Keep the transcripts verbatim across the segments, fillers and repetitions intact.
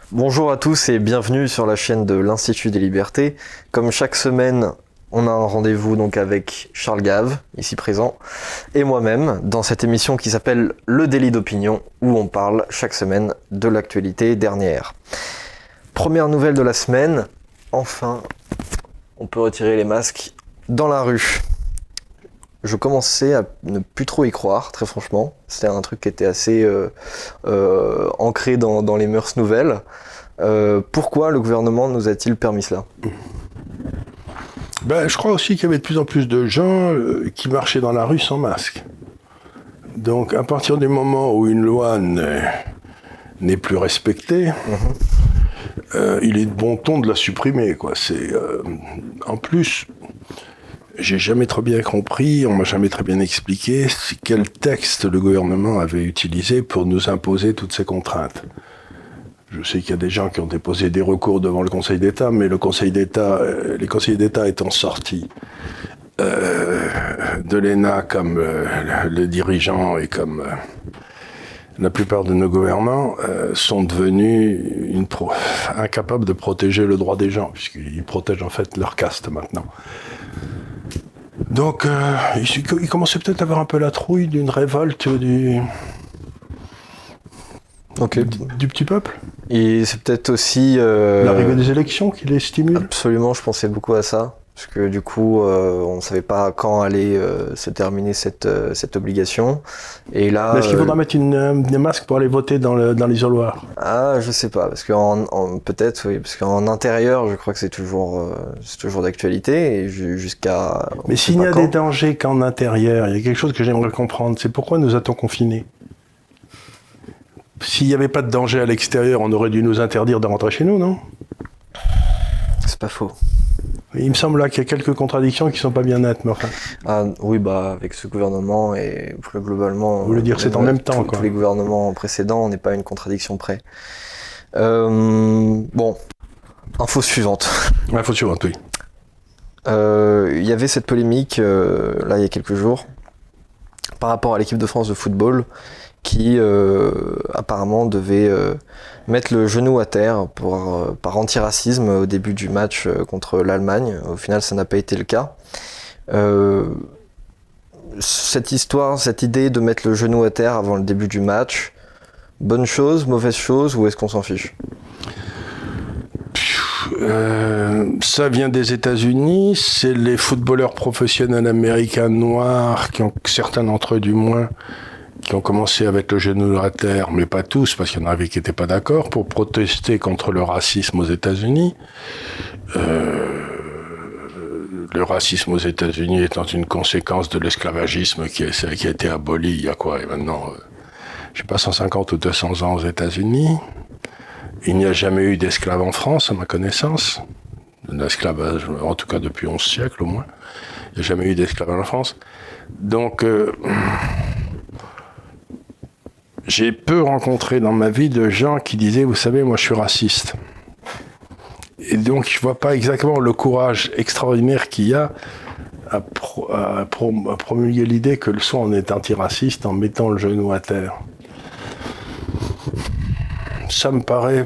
Bonjour à tous et bienvenue sur la chaîne de l'Institut des Libertés. Comme chaque semaine, on a un rendez-vous donc avec Charles Gave, ici présent, et moi-même, dans cette émission qui s'appelle Le Délit d'Opinion, où on parle chaque semaine de l'actualité dernière. Première nouvelle de la semaine, enfin, on peut retirer les masques dans la rue. Je commençais à ne plus trop y croire, très franchement. C'était un truc qui était assez euh, euh, ancré dans, dans les mœurs nouvelles. Euh, pourquoi le gouvernement nous a-t-il permis cela ? Ben, je crois aussi qu'il y avait de plus en plus de gens euh, qui marchaient dans la rue sans masque. Donc, à partir du moment où une loi n'est, n'est plus respectée, mmh. euh, il est de bon ton de la supprimer, quoi. C'est, euh, en plus, j'ai jamais très bien compris, on m'a jamais très bien expliqué quel texte le gouvernement avait utilisé pour nous imposer toutes ces contraintes. Je sais qu'il y a des gens qui ont déposé des recours devant le Conseil d'État, mais le Conseil d'État, euh, les conseillers d'État étant sortis euh, de l'E N A comme euh, le dirigeant et comme euh, la plupart de nos gouvernants, euh, sont devenus une pro- incapables de protéger le droit des gens, puisqu'ils protègent en fait leur caste maintenant. Donc, euh, ils, ils commençaient peut-être à avoir un peu la trouille d'une révolte du... Okay. Du, du petit peuple. Et c'est peut-être aussi... Euh, l'arrivée des élections qui les stimule. Absolument, je pensais beaucoup à ça. Parce que du coup, euh, on ne savait pas quand allait euh, se terminer cette, euh, cette obligation. Et là, Mais est-ce qu'il faudra euh, mettre une, euh, des masques pour aller voter dans, le, dans l'isoloir ? Ah, je sais pas. Parce qu'en, en, peut-être, oui. Parce qu'en intérieur, je crois que c'est toujours, euh, c'est toujours d'actualité. Et jusqu'à... Mais s'il n'y a quand. des dangers qu'en intérieur, il y a quelque chose que j'aimerais comprendre. C'est pourquoi nous a-t-on confinés ? S'il n'y avait pas de danger à l'extérieur, on aurait dû nous interdire de rentrer chez nous, non ? C'est pas faux. Il me semble là qu'il y a quelques contradictions qui sont pas bien nettes, mais enfin... Ah oui, bah avec ce gouvernement et plus globalement... Vous voulez dire que c'est en même temps, tous, quoi. Tous les gouvernements précédents, on n'est pas à une contradiction près. Euh, bon, info suivante. Info suivante, oui. Euh, il y avait cette polémique, euh, là, il y a quelques jours, par rapport à l'équipe de France de football, qui euh, apparemment devait euh, mettre le genou à terre pour, euh, par antiracisme au début du match euh, contre l'Allemagne. Au final, ça n'a pas été le cas. Euh, cette histoire, cette idée de mettre le genou à terre avant le début du match, bonne chose, mauvaise chose, ou est-ce qu'on s'en fiche ? Euh, ça vient des États-Unis, c'est les footballeurs professionnels américains noirs, qui ont, certains d'entre eux du moins, qui ont commencé avec le genou à terre, mais pas tous, parce qu'il y en avait qui n'étaient pas d'accord, pour protester contre le racisme aux États-Unis. Euh, le racisme aux États-Unis étant une conséquence de l'esclavagisme qui a, qui a été aboli il y a quoi, et maintenant, euh, je sais pas, cent cinquante ou deux cents ans aux États-Unis. Il n'y a jamais eu d'esclaves en France, à ma connaissance. L'esclavage, en tout cas depuis onze siècles au moins. Il n'y a jamais eu d'esclavage en France. Donc... Euh, J'ai peu rencontré dans ma vie de gens qui disaient « Vous savez, moi je suis raciste ». Et donc je vois pas exactement le courage extraordinaire qu'il y a à, pro, à, pro, à promulguer l'idée que le son en est antiraciste en mettant le genou à terre. Ça me paraît...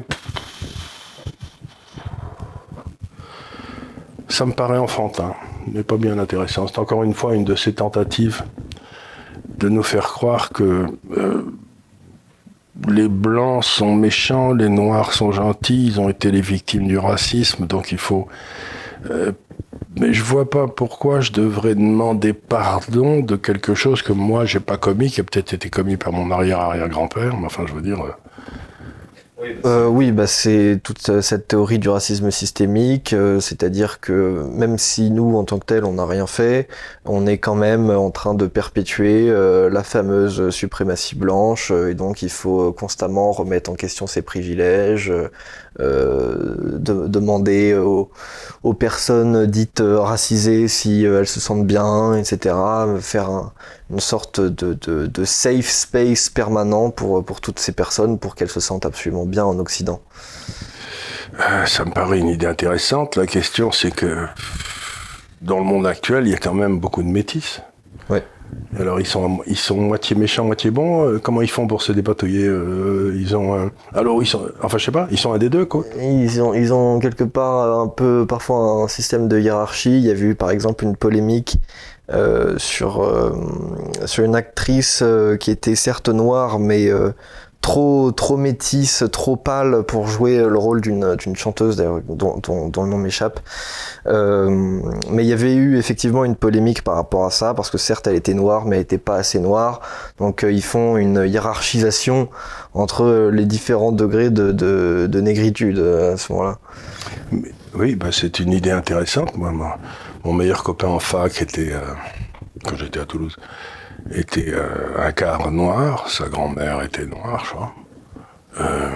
Ça me paraît enfantin, mais pas bien intéressant. C'est encore une fois une de ces tentatives de nous faire croire que... Euh, les blancs sont méchants, les noirs sont gentils, ils ont été les victimes du racisme, donc il faut... Euh, mais je vois pas pourquoi je devrais demander pardon de quelque chose que moi j'ai pas commis, qui a peut-être été commis par mon arrière-arrière-grand-père, mais enfin je veux dire... Euh... Euh, oui, bah c'est toute cette théorie du racisme systémique, euh, c'est-à-dire que même si nous, en tant que tels, on n'a rien fait, on est quand même en train de perpétuer euh, la fameuse suprématie blanche, euh, et donc il faut constamment remettre en question ses privilèges, euh, de, demander aux, aux personnes dites racisées si euh, elles se sentent bien, et cetera, faire un, une sorte de, de, de safe space permanent pour, pour toutes ces personnes, pour qu'elles se sentent absolument bien en Occident. Euh, ça me paraît une idée intéressante. La question, c'est que dans le monde actuel, il y a quand même beaucoup de métis. Ouais. Alors ils sont ils sont moitié méchants, moitié bons. Euh, comment ils font pour se dépatouiller? euh, Ils ont un... alors ils sont, enfin je sais pas, ils sont un des deux quoi. Ils ont, ils ont quelque part un peu, parfois un système de hiérarchie. Il y avait eu par exemple une polémique euh, sur euh, sur une actrice euh, qui était certes noire, mais euh, trop trop métisse, trop pâle pour jouer le rôle d'une d'une chanteuse dont, dont, dont le nom m'échappe. Euh, mais il y avait eu effectivement une polémique par rapport à ça, parce que certes elle était noire, mais elle était pas assez noire. Donc euh, ils font une hiérarchisation entre les différents degrés de, de, de négritude euh, à ce moment-là. Mais, oui, bah, c'est une idée intéressante. Moi, moi mon meilleur copain en fac était, euh, quand j'étais à Toulouse, était euh, un quart noir, sa grand-mère était noire, je crois. Euh,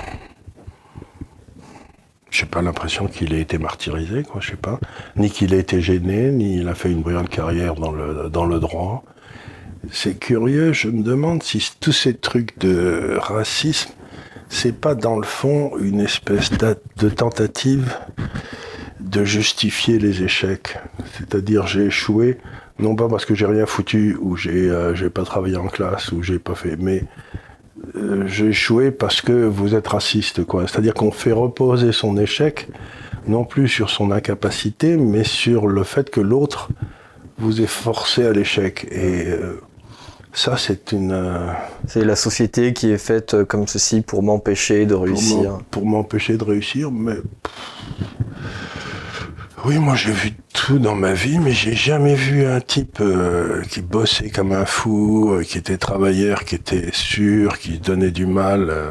j'ai pas l'impression qu'il ait été martyrisé, quoi, je sais pas. Ni qu'il ait été gêné, ni il a fait une brillante carrière dans le, dans le droit. C'est curieux, je me demande si tous ces trucs de racisme, c'est pas dans le fond une espèce de tentative de justifier les échecs. C'est-à-dire j'ai échoué, non pas parce que j'ai rien foutu, ou j'ai euh, j'ai pas travaillé en classe, ou j'ai pas fait, mais euh, j'ai échoué parce que vous êtes raciste, quoi. C'est-à-dire qu'on fait reposer son échec, non plus sur son incapacité, mais sur le fait que l'autre vous ait forcé à l'échec. Et euh, ça, c'est une... Euh, c'est la société qui est faite comme ceci pour m'empêcher de réussir. Pour m'empêcher de réussir, mais... Oui, moi j'ai vu tout dans ma vie, mais j'ai jamais vu un type euh, qui bossait comme un fou, euh, qui était travailleur, qui était sûr, qui donnait du mal, euh,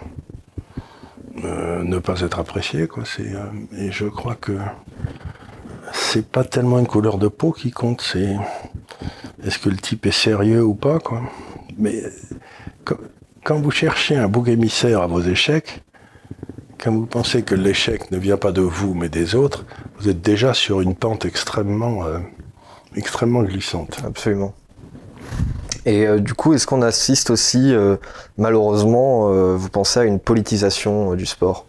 euh, ne pas être apprécié, quoi. C'est, euh, et je crois que c'est pas tellement une couleur de peau qui compte, c'est est-ce que le type est sérieux ou pas, quoi. Mais quand, quand vous cherchez un bouc émissaire à vos échecs, quand vous pensez que l'échec ne vient pas de vous mais des autres, vous êtes déjà sur une pente extrêmement, euh, extrêmement glissante. Absolument. Et euh, du coup, est-ce qu'on assiste aussi, euh, malheureusement, euh, vous pensez à une politisation euh, du sport?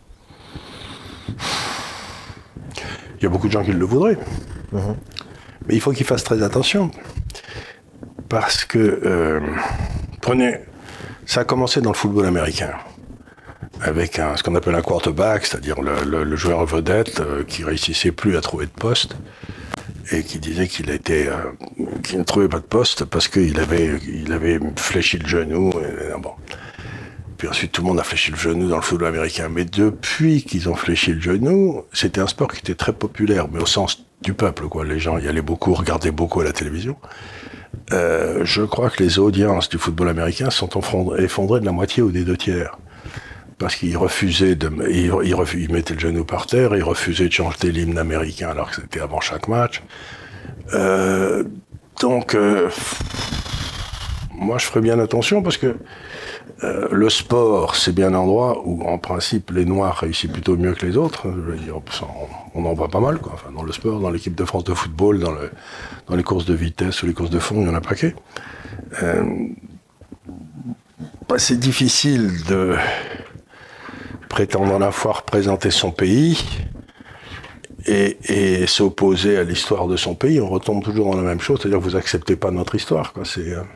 Il y a beaucoup de gens qui le voudraient. Mmh. Mais il faut qu'ils fassent très attention. Parce que, euh, prenez, ça a commencé dans le football américain. Avec un, ce qu'on appelle un quarterback, c'est-à-dire le, le, le joueur vedette euh, qui réussissait plus à trouver de poste et qui disait qu'il était, euh, qu'il ne trouvait pas de poste parce qu'il avait, il avait fléchi le genou. Et, bon. Puis ensuite, tout le monde a fléchi le genou dans le football américain. Mais depuis qu'ils ont fléchi le genou, c'était un sport qui était très populaire, mais au sens du peuple, quoi. Les gens y allaient beaucoup, regardaient beaucoup à la télévision. Euh, je crois que les audiences du football américain sont effondrées de la moitié ou des deux tiers. Parce qu'il refusait de, il, il, refus, il mettait le genou par terre, il refusait de chanter l'hymne américain alors que c'était avant chaque match. Euh, donc, euh, moi je ferais bien attention parce que euh, le sport, c'est bien un endroit où, en principe, les Noirs réussissent plutôt mieux que les autres. Je veux dire, on en voit pas mal, quoi. Enfin, dans le sport, dans l'équipe de France de football, dans, le, dans les courses de vitesse ou les courses de fond, il y en a un paquet. Euh, bah, c'est difficile de prétendre à la fois représenter son pays et, et s'opposer à l'histoire de son pays. On retombe toujours dans la même chose, c'est-à-dire que vous acceptez pas notre histoire, quoi. C'est, euh...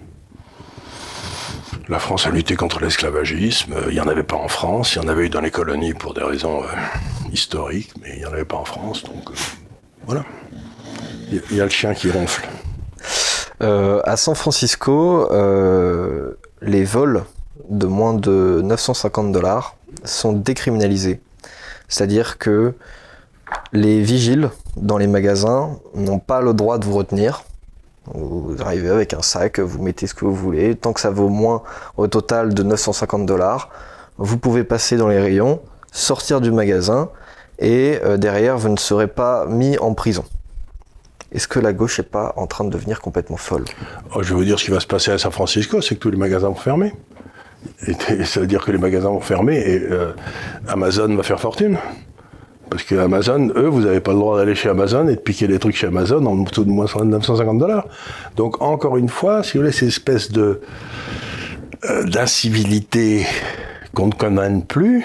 la France a lutté contre l'esclavagisme, il n'y en avait pas en France, il y en avait eu dans les colonies pour des raisons euh, historiques, mais il n'y en avait pas en France, donc euh, voilà. Il y, y a le chien qui ronfle. Euh, à San Francisco, euh, les vols de moins de neuf cent cinquante dollars sont décriminalisés. C'est-à-dire que les vigiles dans les magasins n'ont pas le droit de vous retenir. Vous arrivez avec un sac, vous mettez ce que vous voulez. Tant que ça vaut moins au total de neuf cent cinquante dollars, vous pouvez passer dans les rayons, sortir du magasin et euh, derrière, vous ne serez pas mis en prison. Est-ce que la gauche n'est pas en train de devenir complètement folle? Oh, je vais vous dire ce qui va se passer à San Francisco, c'est que tous les magasins vont fermer. Et, et ça veut dire que les magasins vont fermer et euh, Amazon va faire fortune. Parce que Amazon, eux, vous n'avez pas le droit d'aller chez Amazon et de piquer des trucs chez Amazon en dessous de moins neuf cent cinquante dollars. Donc, encore une fois, si vous voulez, ces espèces de, euh, d'incivilité qu'on ne condamne plus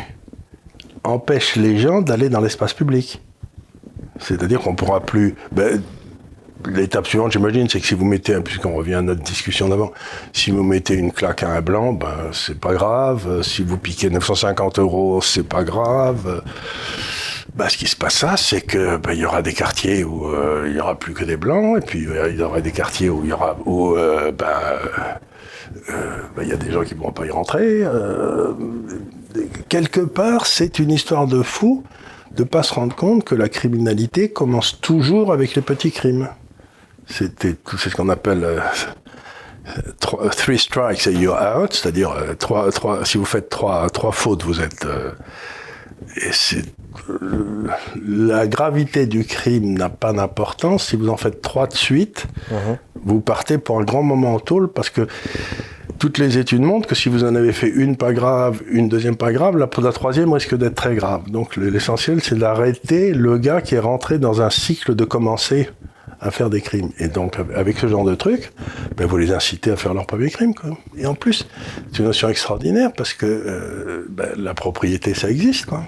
empêchent les gens d'aller dans l'espace public. C'est-à-dire qu'on ne pourra plus... Ben, l'étape suivante, j'imagine, c'est que si vous mettez, puisqu'on revient à notre discussion d'avant, si vous mettez une claque à un blanc, ben c'est pas grave. Si vous piquez neuf cent cinquante euros, c'est pas grave. Ben, ce qui se passe là, c'est que ben, il y aura des quartiers où euh, il y aura plus que des blancs, et puis euh, il y aura des quartiers où il y aura où euh, ben euh, ben, il y a des gens qui ne pourront pas y rentrer. Euh, quelque part, c'est une histoire de fou de pas se rendre compte que la criminalité commence toujours avec les petits crimes. C'était, c'est ce qu'on appelle euh, trois, three strikes and you're out, c'est-à-dire euh, trois, trois, si vous faites trois, trois fautes, vous êtes. Euh, et c'est euh, la gravité du crime n'a pas d'importance. Si vous en faites trois de suite, mmh. vous partez pour un grand moment en tôle parce que toutes les études montrent que si vous en avez fait une pas grave, une deuxième pas grave, la, la troisième risque d'être très grave. Donc l'essentiel, c'est d'arrêter le gars qui est rentré dans un cycle de commencer à faire des crimes. Et donc avec ce genre de trucs, ben, vous les incitez à faire leur premier crime, quoi. Et en plus, c'est une notion extraordinaire parce que euh, ben, la propriété, ça existe, quoi.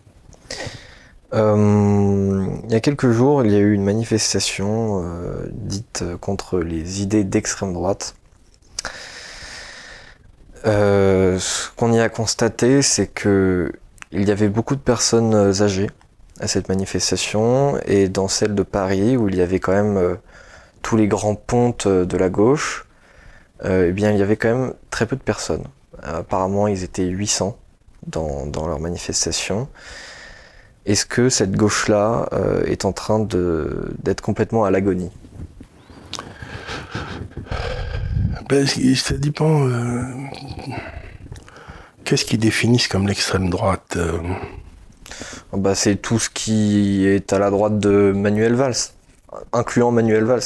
Euh, il y a quelques jours, il y a eu une manifestation euh, dite contre les idées d'extrême droite. Euh, ce qu'on y a constaté, c'est que il y avait beaucoup de personnes âgées à cette manifestation, et dans celle de Paris, où il y avait quand même euh, tous les grands pontes de la gauche, euh, eh bien il y avait quand même très peu de personnes. Euh, apparemment, ils étaient huit cents dans, dans leur manifestation. Est-ce que cette gauche-là euh, est en train de, d'être complètement à l'agonie ? Ben, ça dépend. Euh, qu'est-ce qu'ils définissent comme l'extrême droite euh... bah, c'est tout ce qui est à la droite de Manuel Valls, incluant Manuel Valls.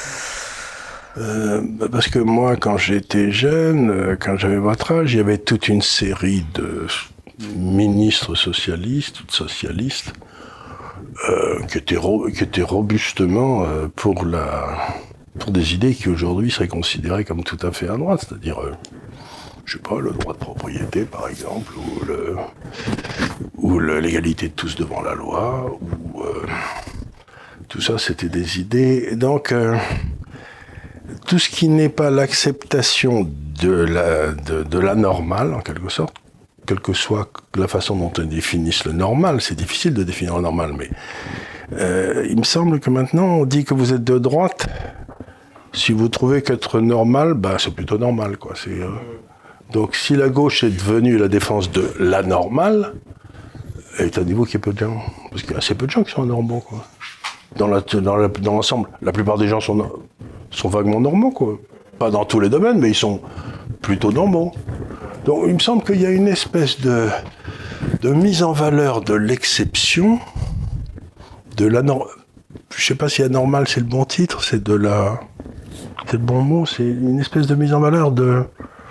Euh, bah parce que moi, quand j'étais jeune, quand j'avais votre âge, il y avait toute une série de ministres socialistes, socialistes, euh, qui étaient, ro- qui étaient robustement euh, pour la, pour des idées qui aujourd'hui seraient considérées comme tout à fait à droite, c'est-à-dire, euh, je sais pas, le droit de propriété par exemple, ou le, ou le, l'égalité de tous devant la loi, ou euh, tout ça, c'était des idées. Donc, euh, tout ce qui n'est pas l'acceptation de la, de, de la normale, en quelque sorte, quelle que soit la façon dont on définisse le normal, c'est difficile de définir le normal, mais euh, il me semble que maintenant on dit que vous êtes de droite. Si vous trouvez qu'être normal, bah c'est plutôt normal, quoi. C'est, euh... donc si la gauche est devenue la défense de la normale, étonnez-vous qu'il y ait peu de gens, parce qu'il y a assez peu de gens qui sont normaux, quoi. Dans, la, dans, la, dans l'ensemble, la plupart des gens sont, sont vaguement normaux, quoi. Pas dans tous les domaines, mais ils sont plutôt normaux. Donc il me semble qu'il y a une espèce de, de mise en valeur de l'exception, de la norme. Je sais pas si anormal c'est le bon titre, c'est de la, c'est le bon mot, c'est une espèce de mise en valeur de,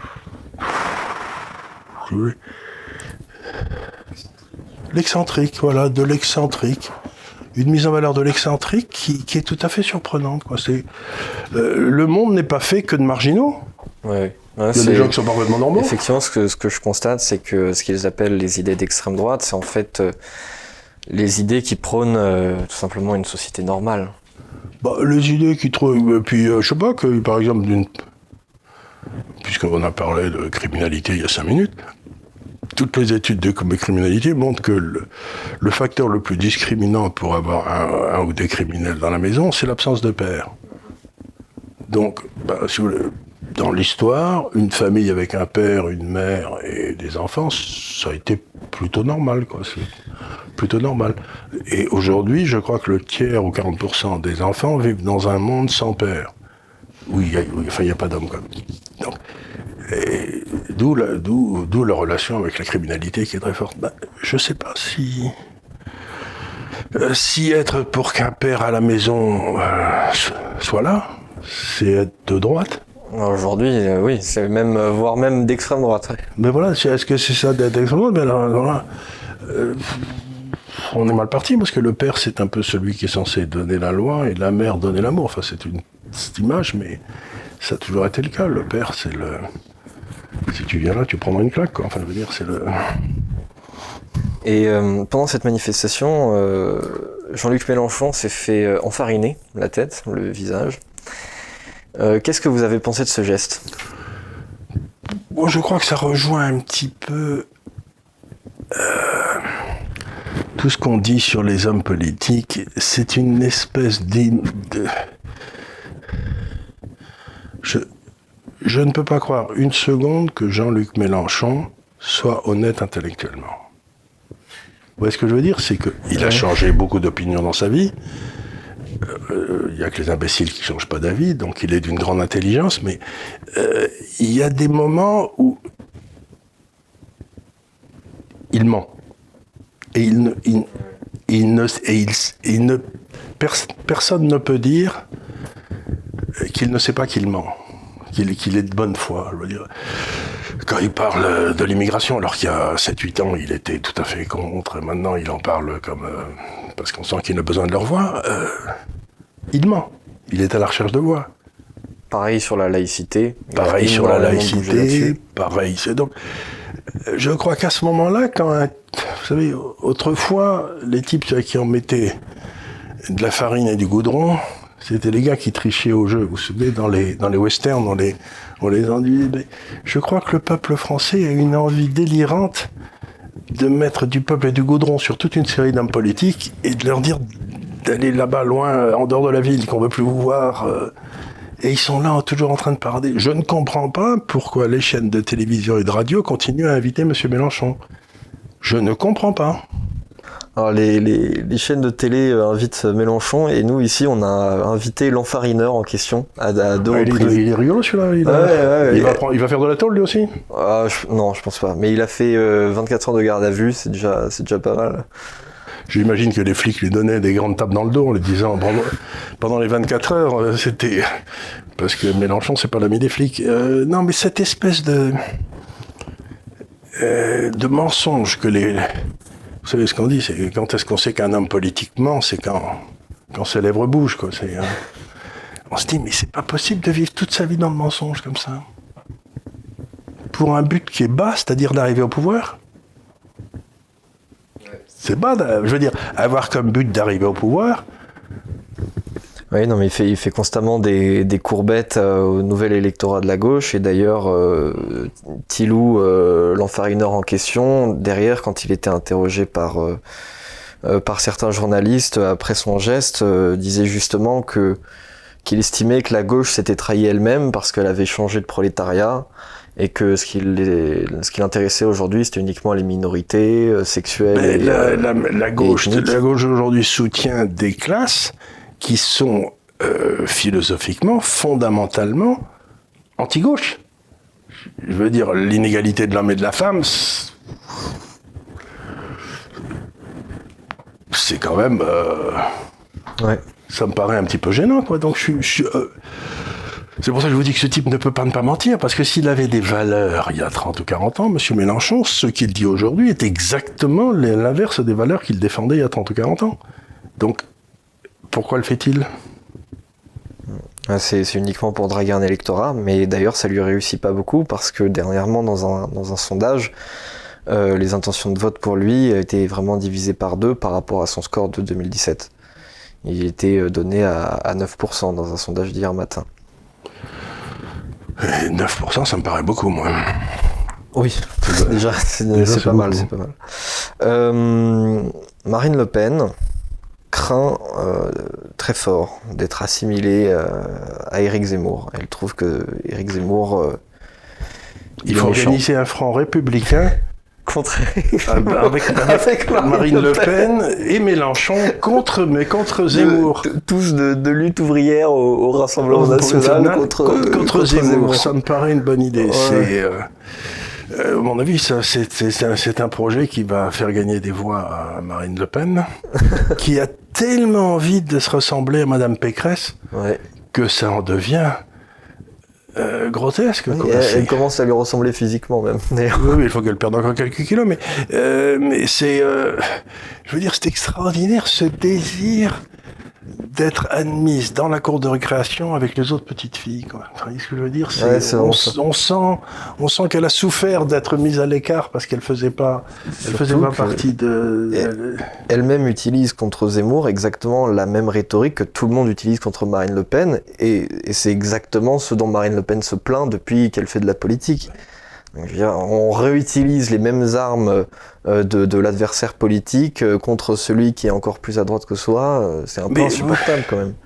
l'excentrique, voilà, de l'excentrique. Une mise en valeur de l'excentrique qui, qui est tout à fait surprenante, quoi. C'est, euh, le monde n'est pas fait que de marginaux. Ouais. Ouais, il y a des gens qui sont parfaitement normaux. Effectivement, ce que, ce que je constate, c'est que ce qu'ils appellent les idées d'extrême droite, c'est en fait euh, les idées qui prônent euh, tout simplement une société normale. Bah, les idées qui trouvent... Puis, euh, je sais pas, que par exemple, d'une... puisqu'on a parlé de criminalité il y a cinq minutes, toutes les études de criminalité montrent que le, le facteur le plus discriminant pour avoir un, un ou des criminels dans la maison, c'est l'absence de père. Donc, bah, si vous voulez... Dans l'histoire, une famille avec un père, une mère et des enfants, ça a été plutôt normal, quoi. C'est plutôt normal. Et aujourd'hui, je crois que le tiers ou quarante pour cent des enfants vivent dans un monde sans père. Où il y a, où, enfin, il n'y a pas d'homme, quoi. Donc, et d'où, la, d'où, d'où la relation avec la criminalité qui est très forte. Ben, je ne sais pas si... Euh, si être pour qu'un père à la maison euh, soit là, c'est être de droite. Aujourd'hui, euh, oui, c'est même, euh, voire même d'extrême droite. Ouais. Mais voilà, est-ce que c'est ça d'être d'extrême droite? Mais alors, alors là, euh, on est mal parti, parce que le père, c'est un peu celui qui est censé donner la loi, et la mère donner l'amour. Enfin, c'est une cette image, mais ça a toujours été le cas. Le père, c'est le... Si tu viens là, tu prendras une claque, quoi. Enfin, je veux dire, c'est le... Et euh, pendant cette manifestation, euh, Jean-Luc Mélenchon s'est fait euh, enfariner la tête, le visage. Euh, qu'est-ce que vous avez pensé de ce geste ? Bon, je crois que ça rejoint un petit peu euh, tout ce qu'on dit sur les hommes politiques. C'est une espèce de... Je, je ne peux pas croire une seconde que Jean-Luc Mélenchon soit honnête intellectuellement. Vous voyez ce que je veux dire ? C'est qu'il a changé beaucoup d'opinions dans sa vie. Il euh, n'y a que les imbéciles qui ne changent pas d'avis, donc il est d'une grande intelligence, mais euh, il y a des moments où il ment. Et, il ne, il, il ne, et il, il ne, pers, personne ne peut dire qu'il ne sait pas qu'il ment, qu'il, qu'il est de bonne foi. Je veux dire. Quand il parle de l'immigration, alors qu'il y a sept huit ans, il était tout à fait contre, et maintenant il en parle comme... Euh, parce qu'on sent qu'il a besoin de leur voix, euh, il ment. Il est à la recherche de voix. Pareil sur la laïcité. Pareil sur la laïcité, pareil. C'est donc, je crois qu'à ce moment-là, quand, un, vous savez, autrefois, les types qui en mettaient de la farine et du goudron, c'était les gars qui trichaient au jeu. Vous vous souvenez, dans les, dans les westerns, on les, on les enduisait. Je crois que le peuple français a une envie délirante de mettre du peuple et du goudron sur toute une série d'hommes politiques et de leur dire d'aller là-bas, loin, en dehors de la ville, qu'on veut plus vous voir. Et ils sont là, toujours en train de parler. Je ne comprends pas pourquoi les chaînes de télévision et de radio continuent à inviter M. Mélenchon. Je ne comprends pas. Alors les, les, les chaînes de télé invitent Mélenchon et nous ici on a invité l'enfarineur en question à, à deux ah, reprises. Il est, il est rigolo celui-là. Il, a... ouais, ouais, il, il, va prendre, il va faire de la tôle lui aussi ah, je, Non, je pense pas. Mais il a fait euh, vingt-quatre heures de garde à vue, c'est déjà, c'est déjà pas mal. J'imagine que les flics lui donnaient des grandes tapes dans le dos en lui disant pendant, pendant les vingt-quatre heures, c'était... Parce que Mélenchon, c'est pas l'ami des flics. Euh, non, mais cette espèce de... Euh, de mensonge que les... Vous savez ce qu'on dit, c'est quand est-ce qu'on sait qu'un homme politique ment, c'est quand, quand ses lèvres bougent, quoi. C'est, hein. On se dit, mais c'est pas possible de vivre toute sa vie dans le mensonge comme ça. Pour un but qui est bas, c'est-à-dire d'arriver au pouvoir. C'est bas, je veux dire, avoir comme but d'arriver au pouvoir. Oui, non, mais il fait, il fait constamment des, des courbettes euh, au nouvel électorat de la gauche. Et d'ailleurs, euh, Thilou, euh, l'enfarineur en question, derrière, quand il était interrogé par, euh, euh, par certains journalistes, après son geste, euh, disait justement que, qu'il estimait que la gauche s'était trahie elle-même parce qu'elle avait changé de prolétariat et que ce qui, les, ce qui l'intéressait aujourd'hui, c'était uniquement les minorités euh, sexuelles. Et, la, la, la, gauche, la gauche aujourd'hui soutient des classes qui sont euh, philosophiquement, fondamentalement, anti-gauche. Je veux dire, l'inégalité de l'homme et de la femme, c'est quand même... Euh, ouais. Ça me paraît un petit peu gênant, quoi. Donc, je suis... Je suis euh, c'est pour ça que je vous dis que ce type ne peut pas ne pas mentir, parce que s'il avait des valeurs il y a trente ou quarante ans, M. Mélenchon, ce qu'il dit aujourd'hui est exactement l'inverse des valeurs qu'il défendait il y a trente ou quarante ans. Donc, pourquoi le fait-il ? c'est, c'est uniquement pour draguer un électorat, mais d'ailleurs ça lui réussit pas beaucoup parce que dernièrement dans un, dans un sondage, euh, les intentions de vote pour lui étaient vraiment divisées par deux par rapport à son score de deux mille dix-sept. Il était donné à, à neuf pour cent dans un sondage d'hier matin. Et neuf pour cent, ça me paraît beaucoup, moi. Oui, déjà, c'est, déjà, c'est, c'est pas mal, c'est pas mal. Euh, Marine Le Pen craint euh, très fort d'être assimilée euh, à Éric Zemmour. Elle trouve que Éric Zemmour... Euh, il faut organiser un front républicain contre avec, avec, avec Marine, Marine Le Pen. Pen et Mélenchon contre, mais contre Zemmour. De, tous de, de lutte ouvrière au, au Rassemblement national contre, contre, contre Zemmour. Zemmour. Ça me paraît une bonne idée. Ouais. C'est... Euh, Euh, à mon avis, ça, c'est, c'est, c'est, un, c'est un projet qui va faire gagner des voix à Marine Le Pen, qui a tellement envie de se ressembler à Madame Pécresse, ouais. que ça en devient euh, grotesque. Oui, quoi. Elle, elle commence à lui ressembler physiquement même. D'ailleurs. Oui, oui, il faut qu'elle perde encore quelques kilos, mais, euh, mais c'est, euh, je veux dire, c'est extraordinaire ce désir d'être admise dans la cour de récréation avec les autres petites filles, quoi. Enfin, ce que je veux dire, c'est, ouais, c'est on, on sent, on sent qu'elle a souffert d'être mise à l'écart parce qu'elle faisait pas, elle faisait pas partie de. Elle, elle-même utilise contre Zemmour exactement la même rhétorique que tout le monde utilise contre Marine Le Pen, et, et c'est exactement ce dont Marine Le Pen se plaint depuis qu'elle fait de la politique. Donc, je veux dire, on réutilise les mêmes armes euh, de, de l'adversaire politique euh, contre celui qui est encore plus à droite que soi. Euh, c'est un peu Mais, insupportable quand même.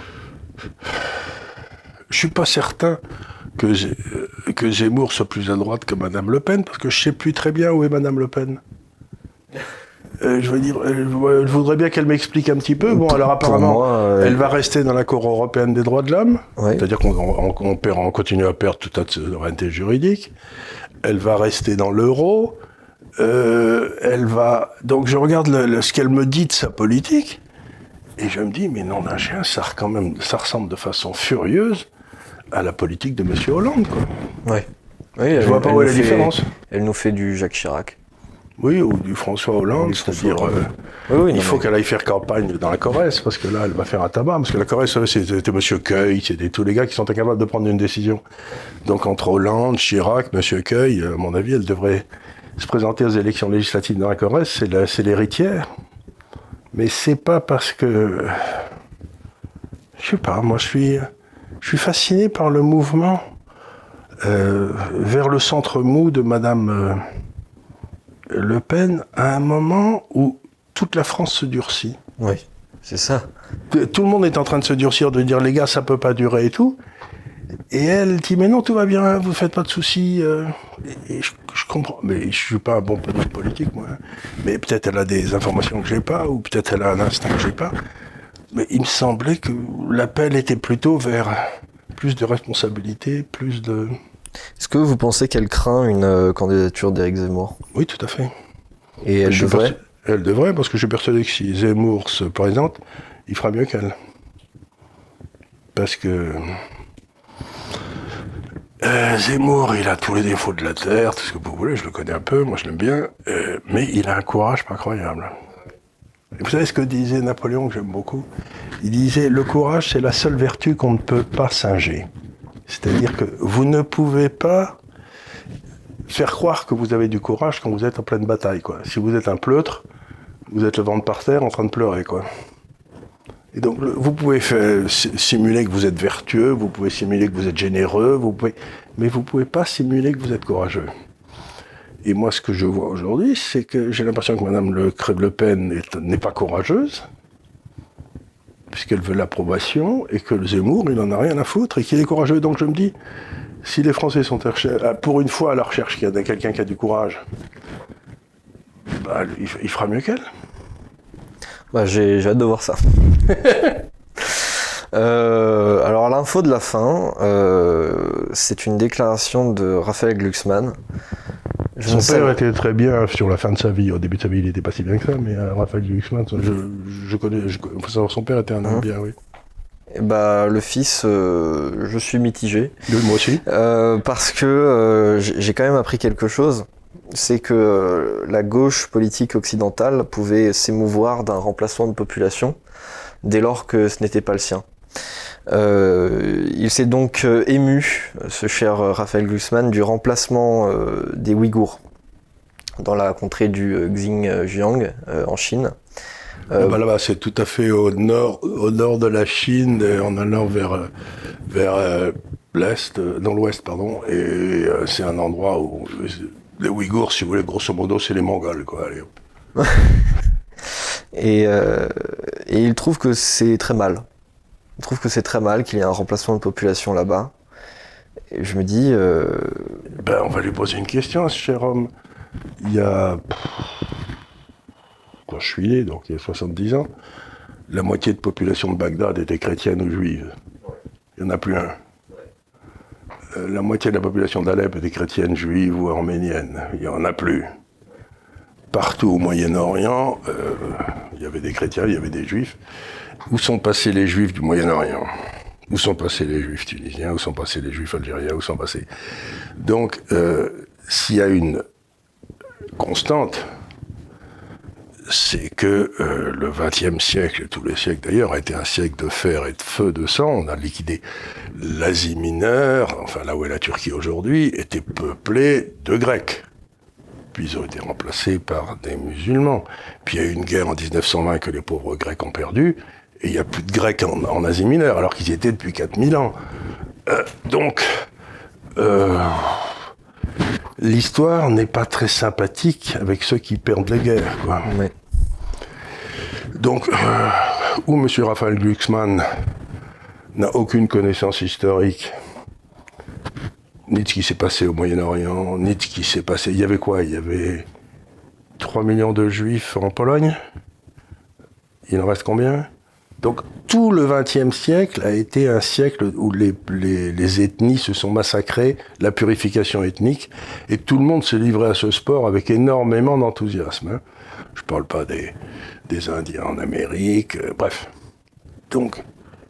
Je suis pas certain que, que Zemmour soit plus à droite que Madame Le Pen, parce que je sais plus très bien où est Madame Le Pen. Euh, je veux dire, euh, je voudrais bien qu'elle m'explique un petit peu. Bon, alors apparemment, moi, euh, elle va rester dans la Cour européenne des droits de l'homme, oui. C'est-à-dire qu'on on, on perd, on continue à perdre toute notre souveraineté juridique. Elle va rester dans l'euro. Euh, elle va. Donc je regarde le, le, ce qu'elle me dit de sa politique, et je me dis, mais non d'un chien, ça, quand même, ça ressemble de façon furieuse à la politique de Monsieur Hollande, quoi. Oui. Oui, je elle, vois pas où est la fait, différence. Elle nous fait du Jacques Chirac. Oui, ou du François Hollande, c'est-à-dire euh, oui, oui, il faut mais... qu'elle aille faire campagne dans la Corrèze, parce que là, elle va faire un tabac, parce que la Corrèze, c'était Monsieur Cueil, c'était tous les gars qui sont incapables de prendre une décision. Donc entre Hollande, Chirac, Monsieur Cueil, à mon avis, elle devrait se présenter aux élections législatives dans la Corrèze, c'est, la, c'est l'héritière. Mais c'est pas parce que... Je sais pas, moi je suis, je suis fasciné par le mouvement euh, vers le centre mou de Madame... Euh, Le Pen à un moment où toute la France se durcit. Oui, c'est ça. Tout le monde est en train de se durcir, de dire les gars, ça peut pas durer et tout. Et elle dit mais non, tout va bien, vous faites pas de soucis. Et je, je comprends, mais je suis pas un bon politique moi. Mais peut-être elle a des informations que j'ai pas, ou peut-être elle a un instinct que j'ai pas. Mais il me semblait que l'appel était plutôt vers plus de responsabilité, plus de... Est-ce que vous pensez qu'elle craint une euh, candidature d'Éric Zemmour ? Oui, tout à fait. Et elle je devrait persu- Elle devrait, parce que je suis persuadé que si Zemmour se présente, il fera mieux qu'elle. Parce que... Euh, Zemmour, il a tous les défauts de la terre, tout ce que vous voulez, je le connais un peu, moi je l'aime bien, euh, mais il a un courage pas croyable. Et vous savez ce que disait Napoléon, que j'aime beaucoup ? Il disait, le courage, c'est la seule vertu qu'on ne peut pas singer. C'est-à-dire que vous ne pouvez pas faire croire que vous avez du courage quand vous êtes en pleine bataille, quoi. Si vous êtes un pleutre, vous êtes le ventre par terre en train de pleurer, quoi. Et donc, vous pouvez faire, simuler que vous êtes vertueux, vous pouvez simuler que vous êtes généreux, vous pouvez, mais vous pouvez pas simuler que vous êtes courageux. Et moi, ce que je vois aujourd'hui, c'est que j'ai l'impression que Madame Le, Le Pen est, n'est pas courageuse, puisqu'elle veut l'approbation, et que le Zemmour, il en a rien à foutre, et qu'il est courageux. Donc je me dis, si les Français sont pour une fois à la recherche qu'il y a quelqu'un qui a du courage, bah, il, il fera mieux qu'elle. Bah, j'ai, j'ai hâte de voir ça. euh, alors l'info de la fin, euh, c'est une déclaration de Raphaël Glucksmann. Je Son père sais... était très bien sur la fin de sa vie. Au début de sa vie, il n'était pas si bien que ça, mais euh, Raphaël Glucksmann, je, je connais. Je, son père était un homme mmh. bien, oui. Et bah, le fils, euh, je suis mitigé. Oui, moi aussi. Euh, parce que euh, j'ai quand même appris quelque chose. C'est que euh, la gauche politique occidentale pouvait s'émouvoir d'un remplacement de population dès lors que ce n'était pas le sien. Euh, il s'est donc euh, ému, ce cher euh, Raphaël Glucksmann, du remplacement euh, des Ouïghours dans la contrée du euh, Xinjiang euh, en Chine. Euh, bah là-bas, c'est tout à fait au nord, au nord de la Chine, en allant vers, vers euh, l'est, dans l'ouest, pardon, et euh, c'est un endroit où les Ouïghours, si vous voulez, grosso modo, c'est les Mongols, quoi. Allez, hop. et, euh, et il trouve que c'est très mal. Il trouve que c'est très mal qu'il y ait un remplacement de population là-bas. Et je me dis... Euh... Ben, on va lui poser une question, ce cher homme. Il y a... Quand je suis né, donc il y a soixante-dix ans, la moitié de la population de Bagdad était chrétienne ou juive. Il n'y en a plus un. Euh, la moitié de la population d'Alep était chrétienne, juive ou arménienne. Il n'y en a plus. Partout au Moyen-Orient, euh, il y avait des chrétiens, il y avait des juifs. Où sont passés les juifs du Moyen-Orient ? Où sont passés les juifs tunisiens ? Où sont passés les juifs algériens ? Où sont passés... Donc, euh, s'il y a une constante, c'est que euh, le vingtième siècle, et tous les siècles d'ailleurs, a été un siècle de fer et de feu, de sang. On a liquidé l'Asie mineure, enfin là où est la Turquie aujourd'hui, était peuplée de Grecs. Puis ils ont été remplacés par des musulmans. Puis il y a eu une guerre en dix-neuf cent vingt que les pauvres Grecs ont perdue, et il n'y a plus de Grecs en, en Asie mineure, alors qu'ils y étaient depuis quatre mille ans. Euh, donc, euh, l'histoire n'est pas très sympathique avec ceux qui perdent les guerres, quoi. Ouais. Donc, euh, où M. Raphaël Glucksmann n'a aucune connaissance historique, ni de ce qui s'est passé au Moyen-Orient, ni de ce qui s'est passé... Il y avait quoi? Il y avait trois millions de Juifs en Pologne. Il en reste combien? Donc, tout le vingtième siècle a été un siècle où les, les, les ethnies se sont massacrées, la purification ethnique, et tout le monde se livrait à ce sport avec énormément d'enthousiasme. Hein. Je parle pas des, des Indiens en Amérique, euh, bref. Donc,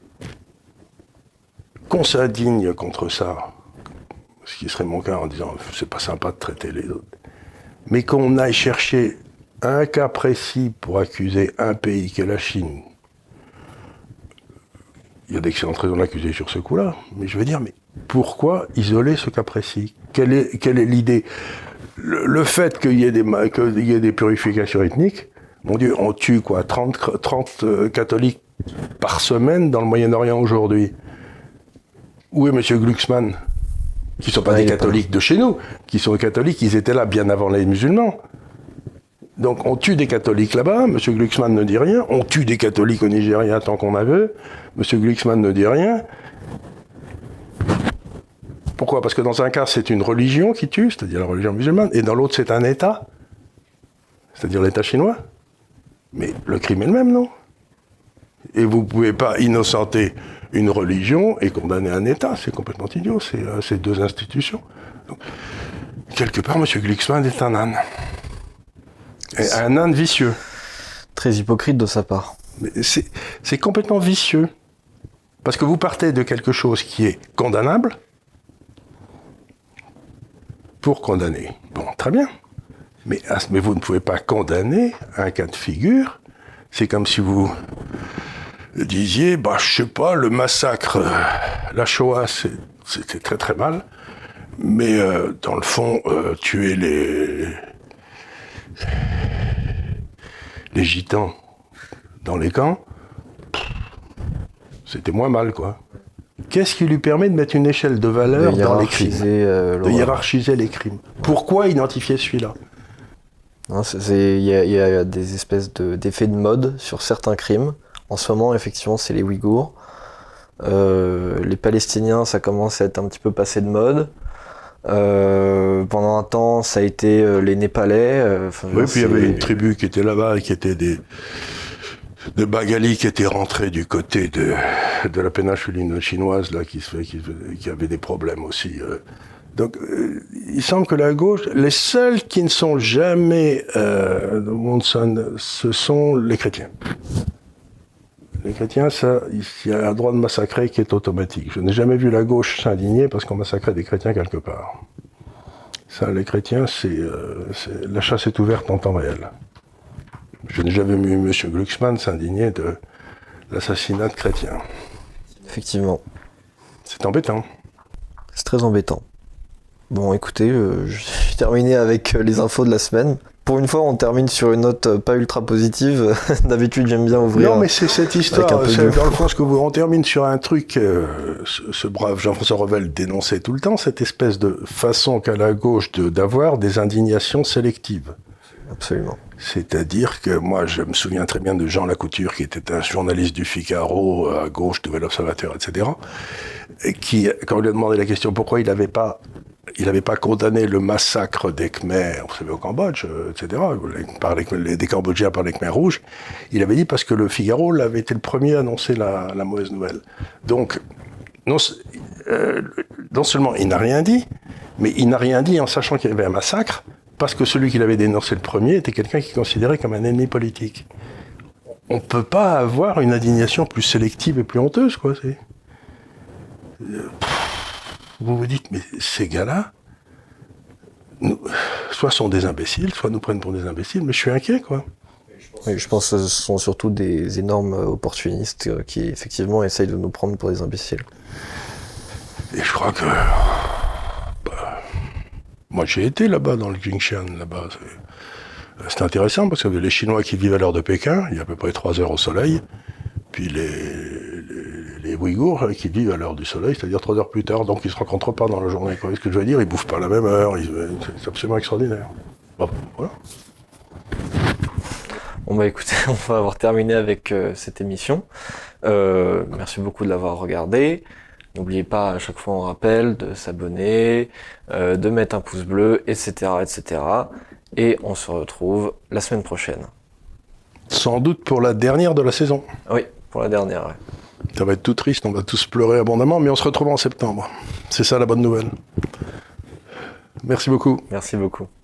qu'on s'indigne contre ça, ce qui serait mon cas en disant c'est pas sympa de traiter les autres, mais qu'on aille chercher un cas précis pour accuser un pays qu'est la Chine. Il y a d'excellentes raisons de l'accuser sur ce coup-là, mais je veux dire, mais pourquoi isoler ce cas précis? Quelle est, quelle est l'idée? le, le fait qu'il y ait des, qu'il y ait des purifications ethniques, mon Dieu, on tue quoi, trente, trente euh, catholiques par semaine dans le Moyen-Orient aujourd'hui. Où est M. Glucksmann? Qui ne sont pas ah, des catholiques pas... de chez nous, qui sont des catholiques, ils étaient là bien avant les musulmans. Donc on tue des catholiques là-bas, M. Glucksmann ne dit rien, on tue des catholiques au Nigeria tant qu'on a veut, M. Glucksmann ne dit rien. Pourquoi? Parce que dans un cas c'est une religion qui tue, c'est-à-dire la religion musulmane, et dans l'autre c'est un État, c'est-à-dire l'État chinois. Mais le crime est le même, non? Et vous ne pouvez pas innocenter une religion et condamner un État, c'est complètement idiot, c'est euh, ces deux institutions. Donc, quelque part, M. Glucksmann est un âne. Et un âne vicieux. Très hypocrite de sa part. Mais c'est, c'est complètement vicieux. Parce que vous partez de quelque chose qui est condamnable pour condamner. Bon, très bien. Mais, mais vous ne pouvez pas condamner un cas de figure. C'est comme si vous disiez, bah, je sais pas, le massacre, euh, la Shoah, c'est, c'était très très mal. Mais euh, dans le fond, euh, tuer les... les gitans dans les camps, c'était moins mal, quoi. Qu'est-ce qui lui permet de mettre une échelle de valeur dans les crimes, euh, de hiérarchiser les crimes? Pourquoi identifier celui-là? Il y, y a des espèces de, d'effets de mode sur certains crimes. En ce moment, effectivement, c'est les Ouïghours. Euh, les Palestiniens, ça commence à être un petit peu passé de mode. Euh, pendant un temps, ça a été euh, les Népalais. Euh, oui, puis il y avait une tribu qui était là-bas, qui était des, des Bengalis qui étaient rentrés du côté de, de la péninsule chinoise, là, qui, se, qui, qui avait des problèmes aussi. Euh. Donc, euh, il semble que la gauche, les seuls qui ne sont jamais euh, dans le monde, ce sont les chrétiens. Les chrétiens, ça, il y a un droit de massacrer qui est automatique. Je n'ai jamais vu la gauche s'indigner parce qu'on massacrait des chrétiens quelque part. Ça, les chrétiens, c'est, euh, c'est la chasse est ouverte en temps réel. Je n'ai jamais vu M. Glucksmann s'indigner de l'assassinat de chrétiens. Effectivement. C'est embêtant. C'est très embêtant. Bon, écoutez, euh, je suis terminé avec les infos de la semaine. Pour une fois, on termine sur une note pas ultra positive. D'habitude, j'aime bien ouvrir. Non, mais c'est cette histoire. C'est dans le fond, ce que vous, on termine sur un truc. Euh, ce, ce brave Jean-François Revel dénonçait tout le temps cette espèce de façon qu'a la gauche de, d'avoir des indignations sélectives. Absolument. C'est-à-dire que moi, je me souviens très bien de Jean Lacouture, qui était un journaliste du Figaro, à gauche, Nouvel Observateur, et cetera, et qui, quand on lui a demandé la question pourquoi il n'avait pas Il n'avait pas condamné le massacre des Khmers, vous savez, au Cambodge, et cetera, par les, des Cambodgiens par les Khmers rouges. Il avait dit parce que le Figaro l'avait été le premier à annoncer la, la mauvaise nouvelle. Donc, non, euh, non seulement il n'a rien dit, mais il n'a rien dit en sachant qu'il y avait un massacre, parce que celui qui l'avait dénoncé le premier était quelqu'un qui est considéré comme un ennemi politique. On ne peut pas avoir une indignation plus sélective et plus honteuse, quoi. C'est... Euh, Vous vous dites, mais ces gars-là, nous, soit sont des imbéciles, soit nous prennent pour des imbéciles, mais je suis inquiet, quoi. Je pense Oui, je pense que ce sont surtout des énormes opportunistes euh, qui effectivement essayent de nous prendre pour des imbéciles. Et je crois que... Bah, moi j'ai été là-bas dans le Jingshan, là-bas. C'est, c'est intéressant parce qu'il y avait les Chinois qui vivent à l'heure de Pékin, il y a à peu près trois heures au soleil, puis les, les, les Ouïghours qui vivent à l'heure du soleil, c'est-à-dire trois heures plus tard, donc ils ne se rencontrent pas dans la journée. Vous voyez ce que je veux dire? Ils ne bouffent pas à la même heure, ils, c'est absolument extraordinaire. Bon, voilà. Bon bah écoutez, on va avoir terminé avec euh, cette émission. Euh, merci beaucoup de l'avoir regardé. N'oubliez pas, à chaque fois on rappelle, de s'abonner, euh, de mettre un pouce bleu, et cetera, et cetera. Et on se retrouve la semaine prochaine. Sans doute pour la dernière de la saison. Oui, pour la dernière, ouais. Ça va être tout triste, on va tous pleurer abondamment, mais on se retrouve en septembre. C'est ça la bonne nouvelle. Merci beaucoup. Merci beaucoup.